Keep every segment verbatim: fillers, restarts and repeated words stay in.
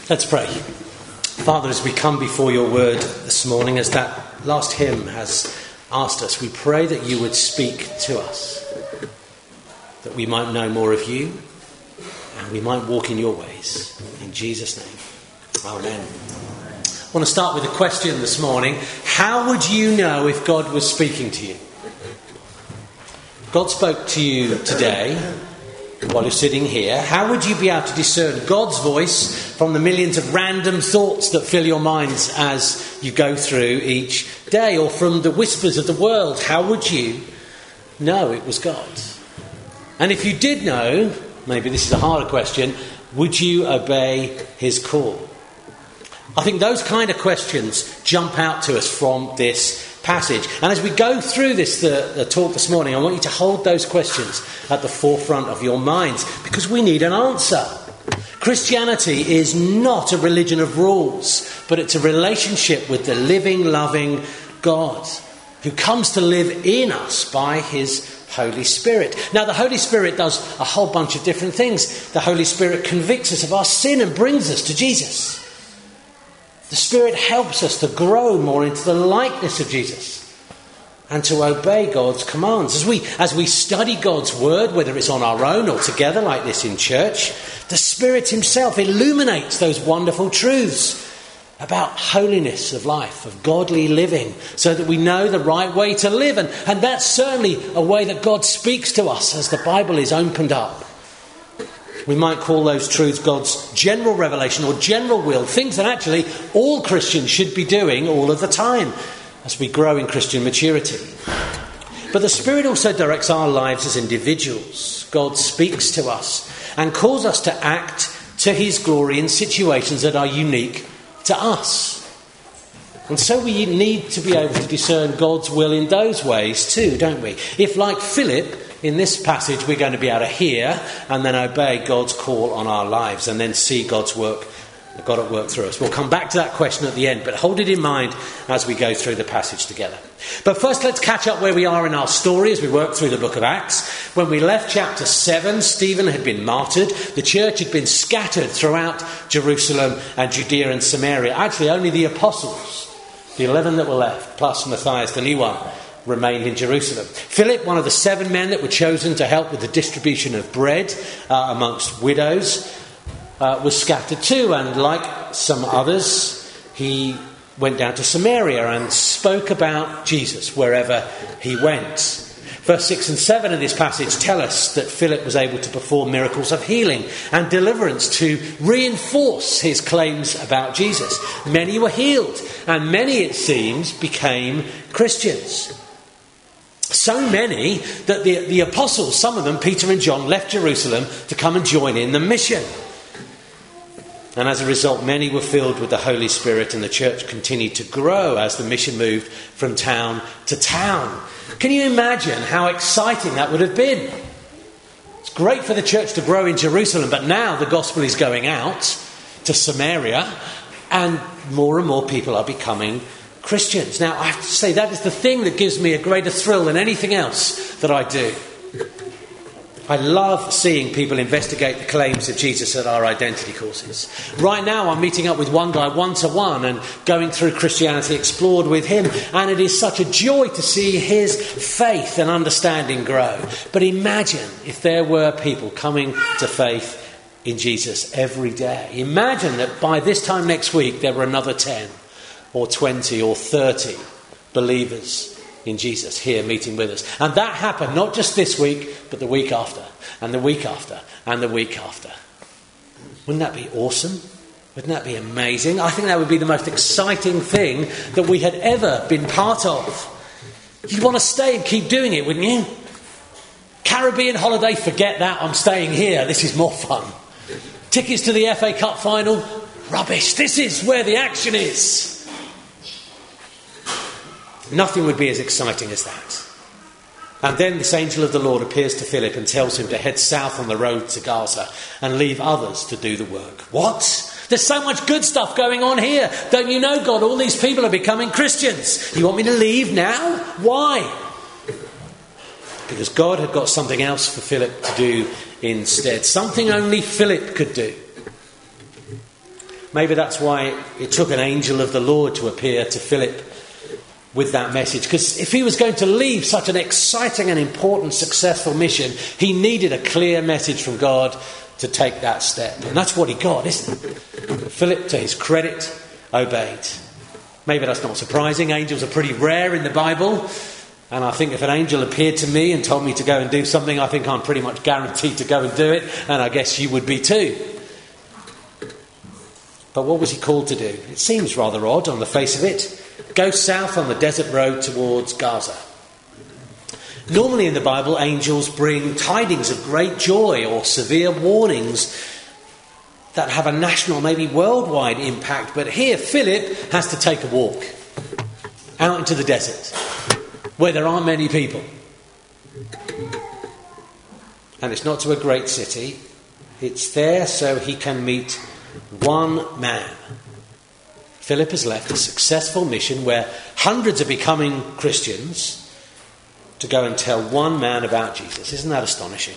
Let's pray. Father, as we come before your word this morning, as that last hymn has asked us, we pray that you would speak to us, that we might know more of you and we might walk in your ways. In Jesus' name, amen. I want to start with a question this morning. How would you know if God was speaking to you? God spoke to you today while you're sitting here. How would you be able to discern God's voice from the millions of random thoughts that fill your minds as you go through each day, or from the whispers of the world? How would you know it was God? And if you did know, maybe this is a harder question, would you obey his call? I think those kind of questions jump out to us from this passage. And as we go through this the, the talk this morning, I want you to hold those questions at the forefront of your minds, because we need an answer. Christianity is not a religion of rules, but it's a relationship with the living, loving God who comes to live in us by his Holy Spirit. Now, the Holy Spirit does a whole bunch of different things. The Holy Spirit convicts us of our sin and brings us to Jesus. The Spirit helps us to grow more into the likeness of Jesus and to obey God's commands. As we, as we study God's word, whether it's on our own or together like this in church, the Spirit himself illuminates those wonderful truths about holiness of life, of godly living, so that we know the right way to live. And, and that's certainly a way that God speaks to us as the Bible is opened up. We might call those truths God's general revelation or general will, things that actually all Christians should be doing all of the time as we grow in Christian maturity. But the Spirit also directs our lives as individuals. God speaks to us and calls us to act to his glory in situations that are unique to us. And so we need to be able to discern God's will in those ways too, don't we? If, like Philip, in this passage, we're going to be able to hear and then obey God's call on our lives and then see God's work, God at work through us. We'll come back to that question at the end, but hold it in mind as we go through the passage together. But first, let's catch up where we are in our story as we work through the book of Acts. When we left chapter seven, Stephen had been martyred. The church had been scattered throughout Jerusalem and Judea and Samaria. Actually, only the apostles, the eleven that were left, plus Matthias, the new one, remained in Jerusalem. Philip, one of the seven men that were chosen to help with the distribution of bread uh, amongst widows, uh, was scattered too. And like some others, he went down to Samaria and spoke about Jesus wherever he went. Verse six and seven of this passage tell us that Philip was able to perform miracles of healing and deliverance to reinforce his claims about Jesus. Many were healed, and many, it seems, became Christians. So many that the, the apostles, some of them, Peter and John, left Jerusalem to come and join in the mission. And as a result, many were filled with the Holy Spirit, and the church continued to grow as the mission moved from town to town. Can you imagine how exciting that would have been? It's great for the church to grow in Jerusalem, but now the gospel is going out to Samaria, and more and more people are becoming Christians. Now, I have to say, that is the thing that gives me a greater thrill than anything else that I do. I love seeing people investigate the claims of Jesus at our identity courses. Right now, I'm meeting up with one guy one-to-one and going through Christianity Explored with him. And it is such a joy to see his faith and understanding grow. But imagine if there were people coming to faith in Jesus every day. Imagine that by this time next week, there were another ten. Or twenty or thirty believers in Jesus here meeting with us. And that happened not just this week, but the week after, and the week after, and the week after. Wouldn't that be awesome? Wouldn't that be amazing? I think that would be the most exciting thing that we had ever been part of. You'd want to stay and keep doing it, wouldn't you? Caribbean holiday, forget that, I'm staying here, this is more fun. Tickets to the F A Cup final, rubbish, this is where the action is. Nothing would be as exciting as that. And then this angel of the Lord appears to Philip and tells him to head south on the road to Gaza and leave others to do the work. What? There's so much good stuff going on here. Don't you know, God, all these people are becoming Christians. You want me to leave now? Why? Because God had got something else for Philip to do instead. Something only Philip could do. Maybe that's why it took an angel of the Lord to appear to Philip with that message. Because if he was going to leave such an exciting and important, successful mission, he needed a clear message from God to take that step. And that's what he got, isn't it? Philip, to his credit, obeyed. Maybe that's not surprising. Angels are pretty rare in the Bible. And I think if an angel appeared to me and told me to go and do something, I think I'm pretty much guaranteed to go and do it. And I guess you would be too. But what was he called to do? It seems rather odd on the face of it. Go south on the desert road towards Gaza. Normally in the Bible, angels bring tidings of great joy or severe warnings that have a national, maybe worldwide impact. But here, Philip has to take a walk out into the desert where there aren't many people. And it's not to a great city. It's there so he can meet one man. Philip has left a successful mission where hundreds are becoming Christians to go and tell one man about Jesus. Isn't that astonishing?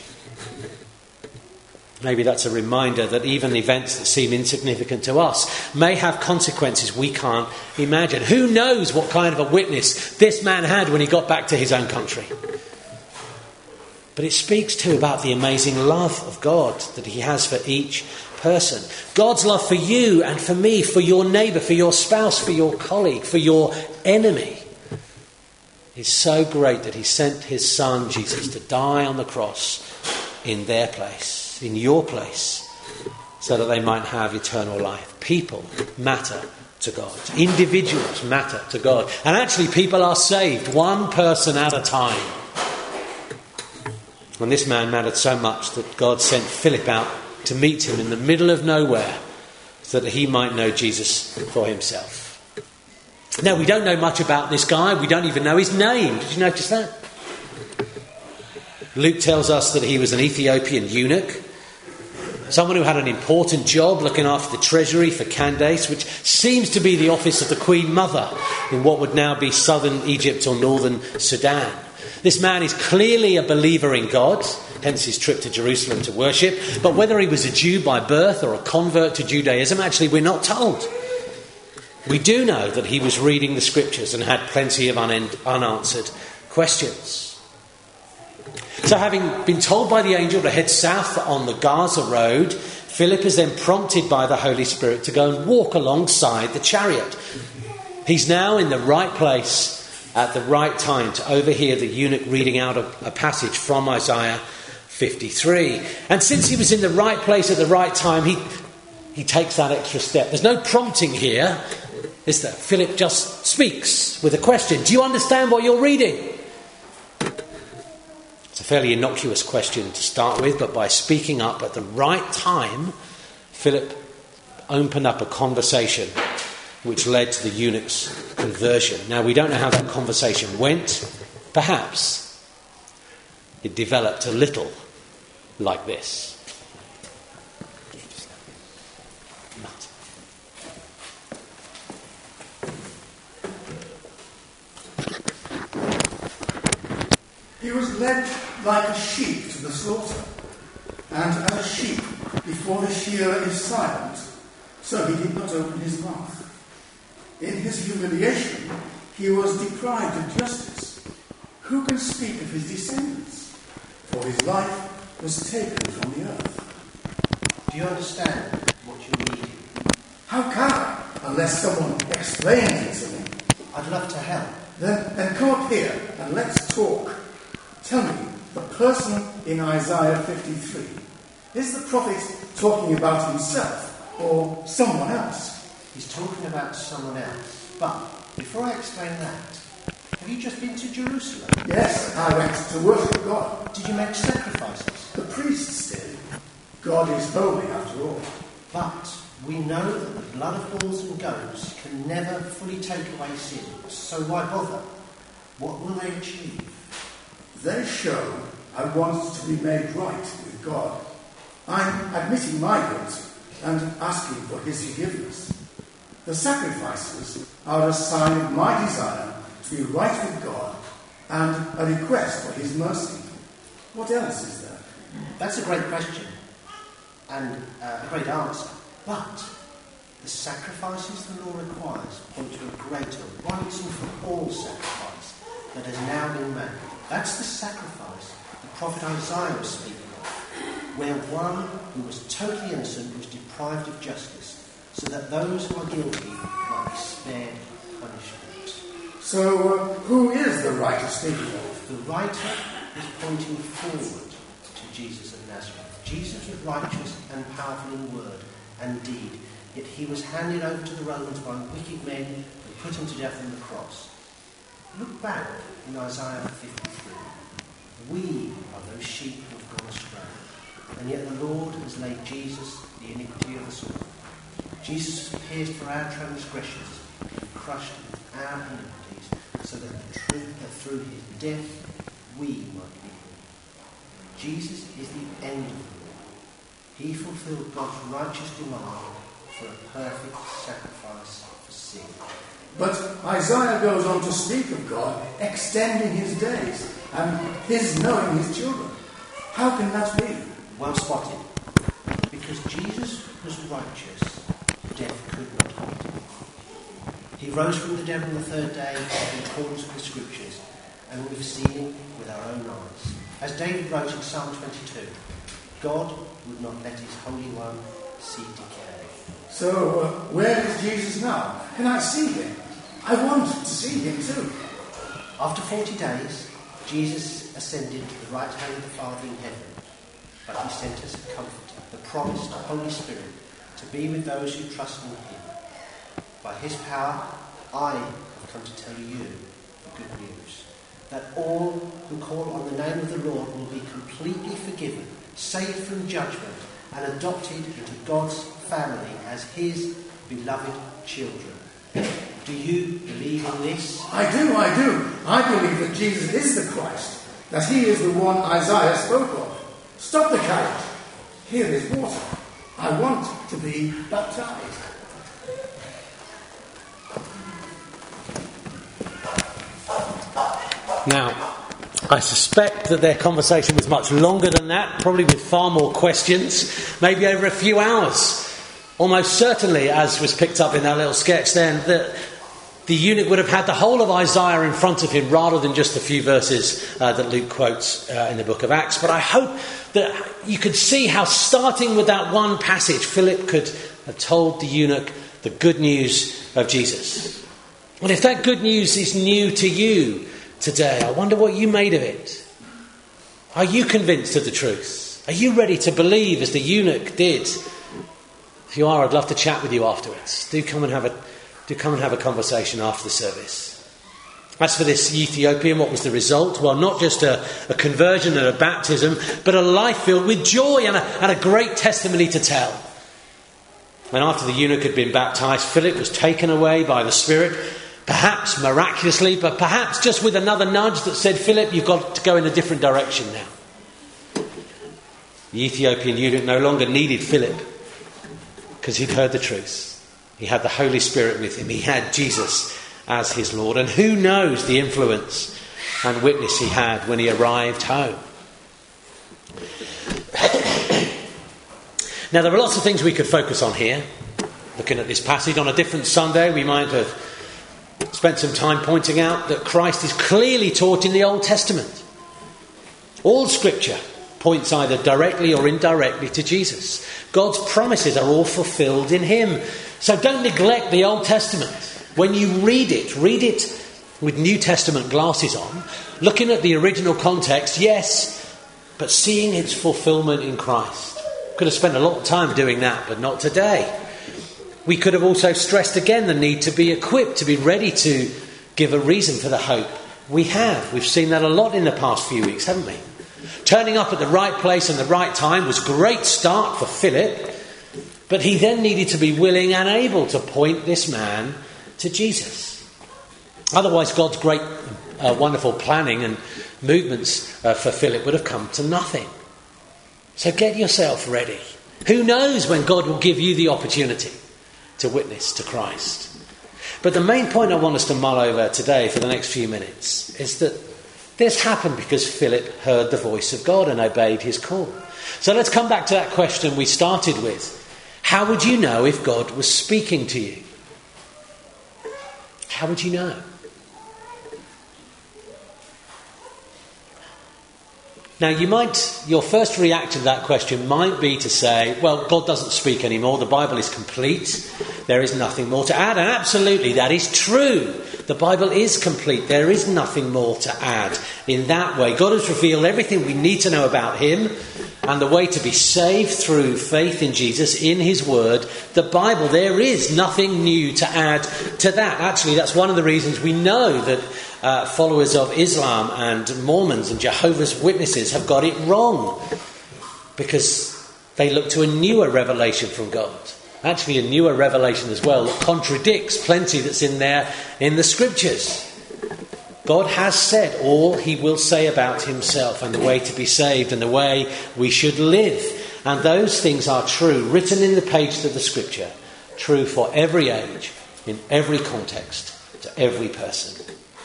Maybe that's a reminder that even events that seem insignificant to us may have consequences we can't imagine. Who knows what kind of a witness this man had when he got back to his own country? But it speaks too about the amazing love of God that he has for each person. God's love for you and for me, for your neighbour, for your spouse, for your colleague, for your enemy is so great that he sent his son Jesus to die on the cross in their place, in your place, so that they might have eternal life. People matter to God. Individuals matter to God. And actually people are saved one person at a time. And this man mattered so much that God sent Philip out to meet him in the middle of nowhere so that he might know Jesus for himself. Now, we don't know much about this guy. We don't even know his name. Did you notice that? Luke tells us that he was an Ethiopian eunuch, someone who had an important job looking after the treasury for Candace, which seems to be the office of the Queen Mother in what would now be southern Egypt or northern Sudan. This man is clearly a believer in God, hence his trip to Jerusalem to worship. But whether he was a Jew by birth or a convert to Judaism, actually we're not told. We do know that he was reading the scriptures and had plenty of un- unanswered questions. So having been told by the angel to head south on the Gaza road, Philip is then prompted by the Holy Spirit to go and walk alongside the chariot. He's now in the right place at the right time to overhear the eunuch reading out a, a passage from Isaiah fifty-three. And since he was in the right place at the right time, he, he takes that extra step. There's no prompting here, is there? Philip just speaks with a question. Do you understand what you're reading? It's a fairly innocuous question to start with, but by speaking up at the right time, Philip opened up a conversation which led to the eunuch's conversion. Now, we don't know how that conversation went. Perhaps it developed a little like this. He was led like a sheep to the slaughter, and as a sheep before the shearer is silent, so he did not open his mouth. In his humiliation, he was deprived of justice. Who can speak of his descendants? For his life was taken from the earth. Do you understand what you're reading? How can I, unless someone explains it to me? I'd love to help. Then, then come up here and let's talk. Tell me, the person in Isaiah fifty-three, is the prophet talking about himself or someone else? He's talking about someone else. But before I explain that, have you just been to Jerusalem? Yes, I went to worship God. Did you make sacrifices? The priests did. God is holy after all. But we know that the blood of bulls and goats can never fully take away sin. So why bother? What will they achieve? They show I want to be made right with God. I'm admitting my guilt and asking for his forgiveness. The sacrifices are a sign of my desire to be right with God and a request for his mercy. What else is there? That's a great question and uh, a great answer. But The sacrifices the law requires point to a greater, once and for all sacrifice that has now been made. That's the sacrifice the prophet Isaiah was speaking of, where one who was totally innocent was deprived of justice, so that those who are guilty might be spared punishment. So, uh, who is the writer speaking of? The writer is pointing forward to Jesus of Nazareth. Jesus was righteous and powerful in word and deed, yet he was handed over to the Romans by wicked men who put him to death on the cross. Look back in Isaiah fifty-three. We are those sheep who have gone astray, and yet the Lord has laid Jesus the iniquity of us all. Jesus was pierced for our transgressions, and crushed in our iniquities, so that the truth that through his death we might be healed. Jesus is the end of the law. He fulfilled God's righteous demand for a perfect sacrifice for sin. But Isaiah goes on to speak of God extending his days and his knowing his children. How can that be? Well spotted. Because Jesus was righteous, death could not hold him. He rose from the dead on the third day in accordance with the Scriptures, and we've seen it with our own eyes. As David wrote in Psalm twenty-two, God would not let his Holy One see decay. So, uh, where is Jesus now? Can I see him? I want to see him too. After forty days, Jesus ascended to the right hand of the Father in heaven, but he sent us a comforter, the promised Holy Spirit, to be with those who trust in him. By his power, I have come to tell you the good news, that all who call on the name of the Lord will be completely forgiven, saved from judgment, and adopted into God's family as his beloved children. Do you believe in this? I do, I do. I believe that Jesus is the Christ, that he is the one Isaiah spoke of. Stop the carriage. Here is water. I want to be baptized. Now, I suspect that their conversation was much longer than that, probably with far more questions, maybe over a few hours. Almost certainly, as was picked up in that little sketch then, that the eunuch would have had the whole of Isaiah in front of him rather than just a few verses uh, that Luke quotes uh, in the book of Acts. But I hope that you could see how, starting with that one passage, Philip could have told the eunuch the good news of Jesus. And if that good news is new to you today, I wonder what you made of it. Are you convinced of the truth? Are you ready to believe as the eunuch did? If you are, I'd love to chat with you afterwards. Do come and have a do come and have a conversation after the service. As for this Ethiopian, what was the result? Well, not just a, a conversion and a baptism, but a life filled with joy and a, and a great testimony to tell. And after the eunuch had been baptized, Philip was taken away by the Spirit, perhaps miraculously, but perhaps just with another nudge that said, Philip, you've got to go in a different direction now. The Ethiopian eunuch no longer needed Philip because he'd heard the truth. He had the Holy Spirit with him. He had Jesus as his Lord. And who knows the influence and witness he had when he arrived home. Now, there are lots of things we could focus on here. Looking at this passage on a different Sunday, we might have spent some time pointing out that Christ is clearly taught in the Old Testament. All Scripture points either directly or indirectly to Jesus. God's promises are all fulfilled in him. So don't neglect the Old Testament. When you read it, read it with New Testament glasses on, looking at the original context, yes, but seeing its fulfillment in Christ. Could have spent a lot of time doing that, but not today. We could have also stressed again the need to be equipped, to be ready to give a reason for the hope we have. We've seen that a lot in the past few weeks, haven't we? Turning up at the right place and the right time was a great start for Philip, but he then needed to be willing and able to point this man to Jesus. Otherwise, God's great, uh, wonderful planning and movements uh, for Philip would have come to nothing. So get yourself ready. Who knows when God will give you the opportunity to witness to Christ. But the main point I want us to mull over today for the next few minutes is that this happened because Philip heard the voice of God and obeyed his call. So let's come back to that question we started with. How would you know if God was speaking to you? How would you know? Now, you might, your first reaction to that question might be to say, well, God doesn't speak anymore. The Bible is complete. There is nothing more to add. And absolutely, that is true. The Bible is complete. There is nothing more to add. In that way, God has revealed everything we need to know about him and the way to be saved through faith in Jesus, in his word. The Bible, there is nothing new to add to that. Actually, that's one of the reasons we know that Uh, followers of Islam and Mormons and Jehovah's Witnesses have got it wrong, because they look to a newer revelation from God. Actually, a newer revelation as well that contradicts plenty that's in there in the scriptures. God has said all he will say about himself and the way to be saved and the way we should live. And those things are true, written in the pages of the scripture, true for every age, in every context, to every person.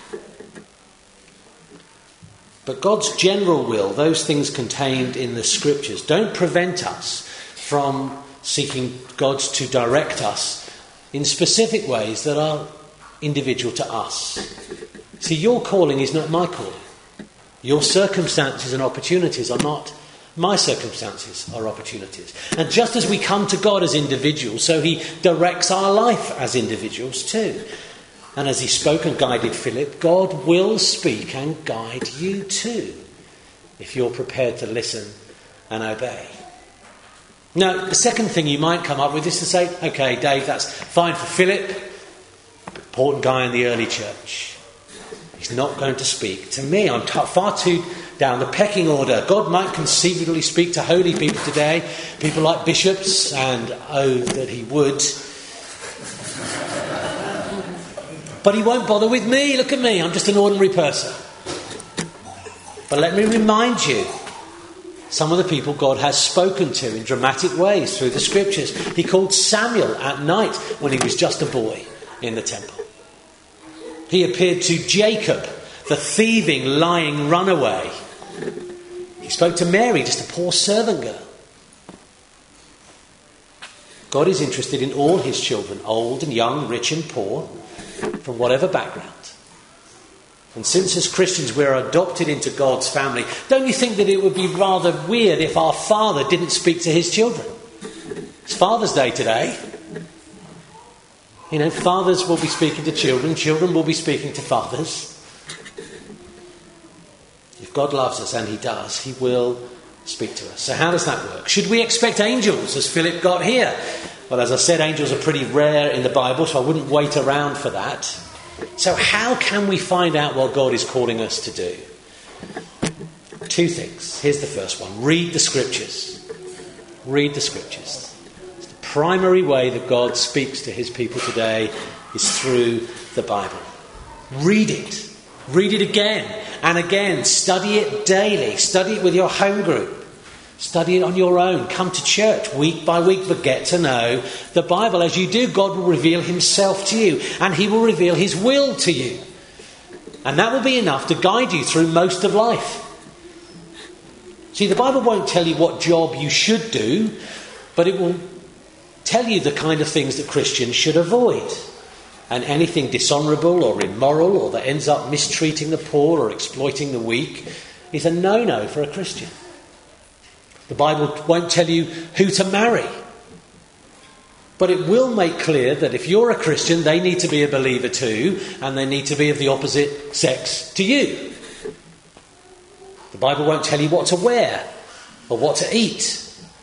But God's general will, those things contained in the scriptures, don't prevent us from seeking God to direct us in specific ways that are individual to us. See, your calling is not my calling. Your circumstances and opportunities are not my circumstances or opportunities. And just as we come to God as individuals, so he directs our life as individuals too. And as he spoke and guided Philip, God will speak and guide you too, if you're prepared to listen and obey. Now, the second thing you might come up with is to say, okay, Dave, that's fine for Philip, important guy in the early church. He's not going to speak to me. I'm t- far too down the pecking order. God might conceivably speak to holy people today, people like bishops, and oh, that he would. But he won't bother with me. Look at me. I'm just an ordinary person. But let me remind you, some of the people God has spoken to in dramatic ways through the scriptures. He called Samuel at night when he was just a boy in the temple. He appeared to Jacob, the thieving, lying runaway. He spoke to Mary, just a poor servant girl. God is interested in all his children, old and young, rich and poor, from whatever background. And since as Christians we're adopted into God's family, don't you think that it would be rather weird if our Father didn't speak to his children? It's Father's Day today. You know, fathers will be speaking to children, children will be speaking to fathers. If God loves us, and he does, he will speak to us. So how does that work? Should we expect angels as Philip got here? Well, as I said, angels are pretty rare in the Bible, so I wouldn't wait around for that. So how can we find out what God is calling us to do? Two things. Here's the first one. Read the scriptures. Read the scriptures. It's the primary way that God speaks to his people today is through the Bible. Read it. Read it again and again. Study it daily. Study it with your home group. Study it on your own. Come to church week by week, but get to know the Bible. As you do, God will reveal himself to you, and he will reveal his will to you. And that will be enough to guide you through most of life. See, the Bible won't tell you what job you should do, but it will tell you the kind of things that Christians should avoid. And anything dishonourable or immoral or that ends up mistreating the poor or exploiting the weak is a no-no for a Christian. The Bible won't tell you who to marry. But it will make clear that if you're a Christian, they need to be a believer too, and they need to be of the opposite sex to you. The Bible won't tell you what to wear or what to eat.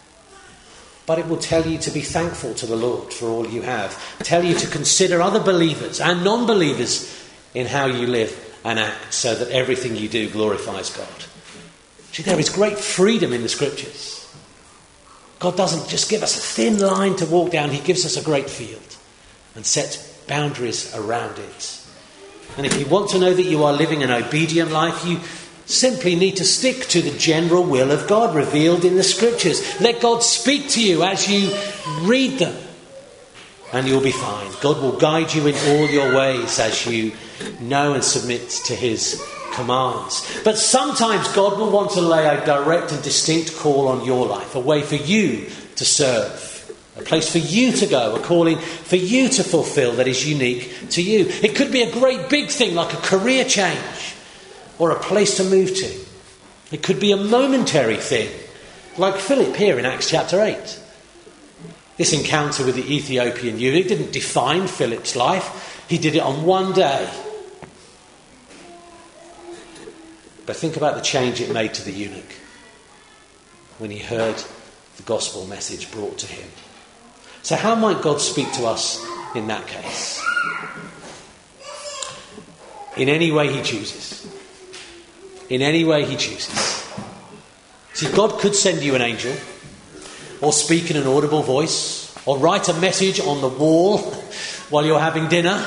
But it will tell you to be thankful to the Lord for all you have. Tell you to consider other believers and non-believers in how you live and act, so that everything you do glorifies God. See, there is great freedom in the scriptures. God doesn't just give us a thin line to walk down. He gives us a great field and sets boundaries around it. And if you want to know that you are living an obedient life, you simply need to stick to the general will of God revealed in the scriptures. Let God speak to you as you read them, and you'll be fine. God will guide you in all your ways as you know and submit to his commands. But sometimes God will want to lay a direct and distinct call on your life, a way for you to serve A place for you to go, a calling for you to fulfill that is unique to you. It could be a great big thing like a career change or a place to move to. It could be a momentary thing like Philip here in Acts chapter eight. This encounter with the Ethiopian eunuch didn't define Philip's life. He did it on one day. But think about the change it made to the eunuch when he heard the gospel message brought to him. So how might God speak to us in that case? In any way he chooses. In any way he chooses. See, God could send you an angel, or speak in an audible voice, or write a message on the wall while you're having dinner.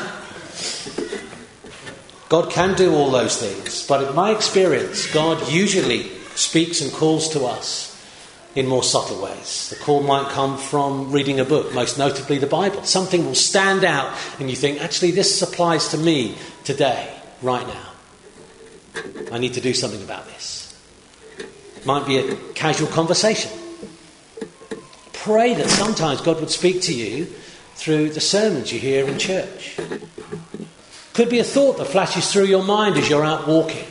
God can do all those things, but in my experience, God usually speaks and calls to us in more subtle ways. The call might come from reading a book, most notably the Bible. Something will stand out and you think, actually this applies to me today, right now. I need to do something about this. It might be a casual conversation. Pray that sometimes God would speak to you through the sermons you hear in church. Could be a thought that flashes through your mind as you're out walking.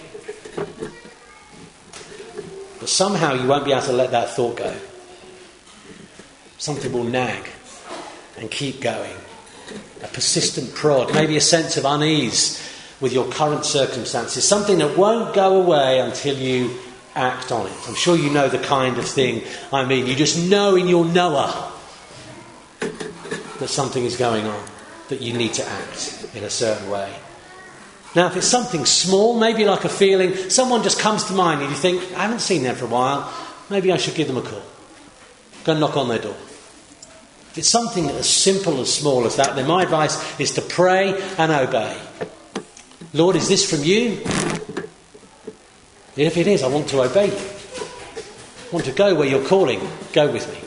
But somehow you won't be able to let that thought go. Something will nag and keep going. A persistent prod, maybe a sense of unease with your current circumstances. Something that won't go away until you act on it. I'm sure you know the kind of thing I mean. You just know in your knower that something is going on, that you need to act in a certain way. Now, if it's something small, maybe like a feeling, someone just comes to mind and you think, I haven't seen them for a while, maybe I should give them a call. Go and knock on their door. If it's something as simple as small as that, then my advice is to pray and obey. Lord, is this from you? If it is, I want to obey you. I want to go where you're calling. Go with me.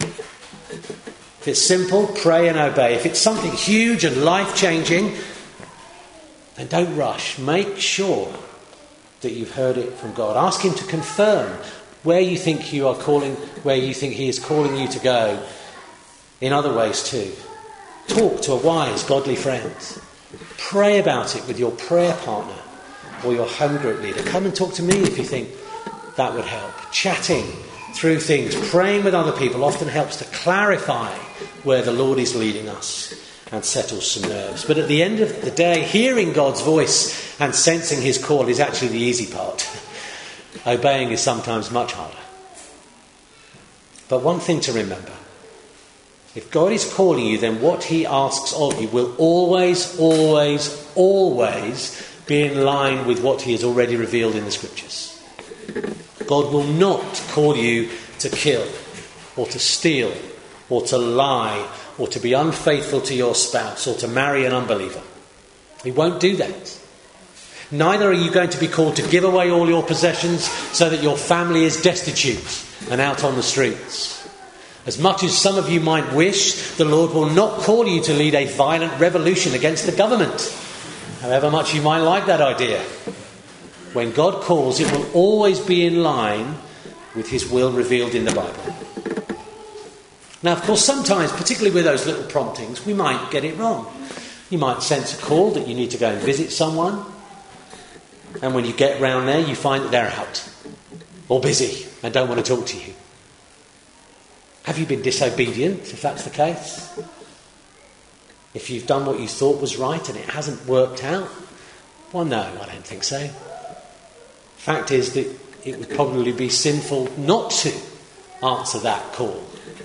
If it's simple, pray and obey. If it's something huge and life-changing, then don't rush. Make sure that you've heard it from God. Ask him to confirm where you think you are calling, where you think he is calling you to go. In other ways too. Talk to a wise, godly friend. Pray about it with your prayer partner or your home group leader. Come and talk to me if you think that would help. Chatting through things, praying with other people often helps to clarify where the Lord is leading us and settles some nerves. But at the end of the day, hearing God's voice and sensing his call is actually the easy part. Obeying is sometimes much harder. But one thing to remember, if God is calling you, then what he asks of you will always, always, always be in line with what he has already revealed in the scriptures. God will not call you to kill or to steal or to lie or to be unfaithful to your spouse or to marry an unbeliever. He won't do that. Neither are you going to be called to give away all your possessions so that your family is destitute and out on the streets. As much as some of you might wish, the Lord will not call you to lead a violent revolution against the government, however much you might like that idea. When God calls, it will always be in line with his will revealed in the Bible. Now, of course, sometimes, particularly with those little promptings, we might get it wrong. You might sense a call that you need to go and visit someone, and when you get round there, you find that they're out or busy and don't want to talk to you. Have you been disobedient, if that's the case? If you've done what you thought was right and it hasn't worked out? Well, no, I don't think so. Fact is that it would probably be sinful not to answer that call,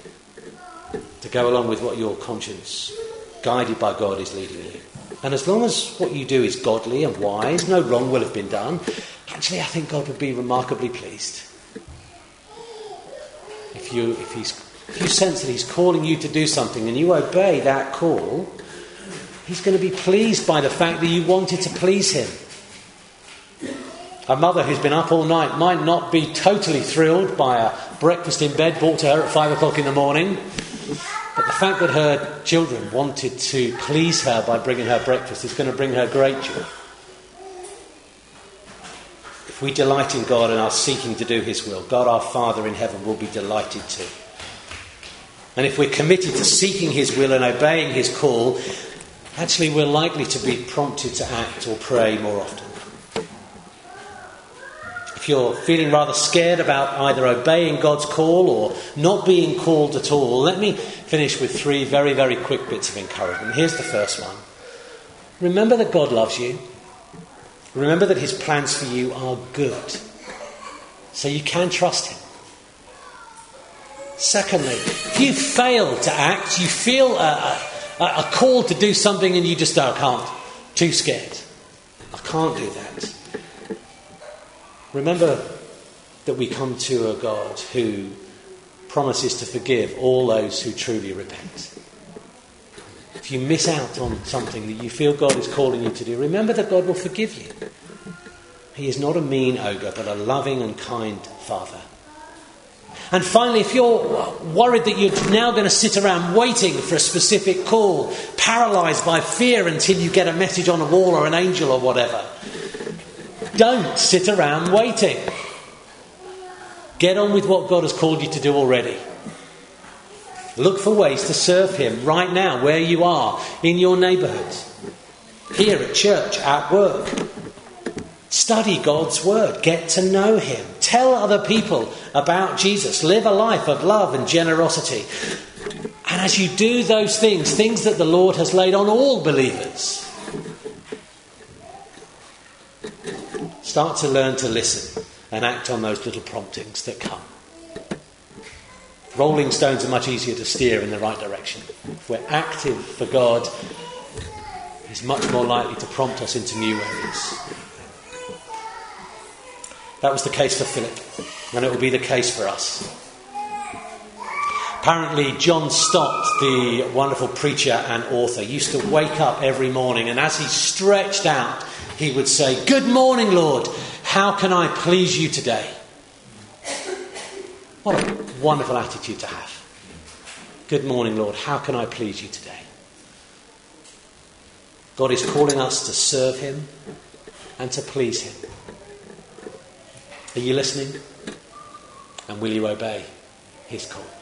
to go along with what your conscience, guided by God, is leading you. And as long as what you do is godly and wise, no wrong will have been done, actually I think God would be remarkably pleased. If you, if he's, if you sense that he's calling you to do something and you obey that call, he's going to be pleased by the fact that you wanted to please him. A mother who's been up all night might not be totally thrilled by a breakfast in bed brought to her at five o'clock in the morning. But the fact that her children wanted to please her by bringing her breakfast is going to bring her great joy. If we delight in God and are seeking to do his will, God our Father in heaven will be delighted too. And if we're committed to seeking his will and obeying his call, actually we're likely to be prompted to act or pray more often. If you're feeling rather scared about either obeying God's call or not being called at all, let me finish with three very, very quick bits of encouragement. Here's the first one. Remember that God loves you. Remember that his plans for you are good. So you can trust him. Secondly, if you fail to act, you feel a, a, a call to do something and you just oh, I can't. Too scared. I can't do that. Remember that we come to a God who promises to forgive all those who truly repent. If you miss out on something that you feel God is calling you to do, remember that God will forgive you. He is not a mean ogre, but a loving and kind Father. And finally, if you're worried that you're now going to sit around waiting for a specific call, paralysed by fear until you get a message on a wall or an angel or whatever, don't sit around waiting. Get on with what God has called you to do already. Look for ways to serve him right now, where you are, in your neighbourhood, here at church, at work. Study God's word. Get to know him. Tell other people about Jesus. Live a life of love and generosity. And as you do those things, things that the Lord has laid on all believers, start to learn to listen and act on those little promptings that come. Rolling stones are much easier to steer in the right direction. If we're active for God, he's much more likely to prompt us into new areas. That was the case for Philip, and it will be the case for us. Apparently, John Stott, the wonderful preacher and author, used to wake up every morning, and as he stretched out, he would say, "Good morning, Lord. How can I please you today?" What a wonderful attitude to have. Good morning, Lord. How can I please you today? God is calling us to serve him and to please him. Are you listening? And will you obey his call?